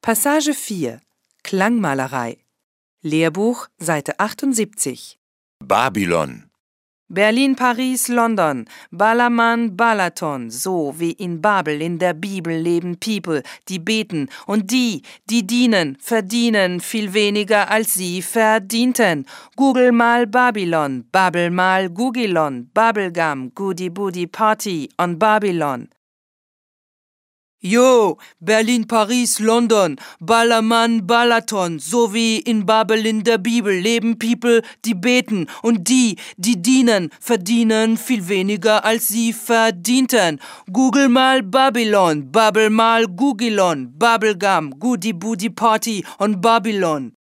Passage 4. Klangmalerei. Lehrbuch, Seite 78. Babylon. Berlin, Paris, London, Ballermann, Balaton, so wie in Babel in der Bibel leben People, die beten und die dienen, verdienen viel weniger als sie verdienten. Google mal Babylon, Babbel mal Googilon, Bubblegum, Goody Booty Party on Babylon. Yo, Berlin, Paris, London, Ballermann, Balaton, so wie in Babel in der Bibel leben People, die beten und die dienen, verdienen viel weniger als sie verdienten. Google mal Babylon, Babbel mal Googilon, Bubblegum, Goody Booty Party on Babylon.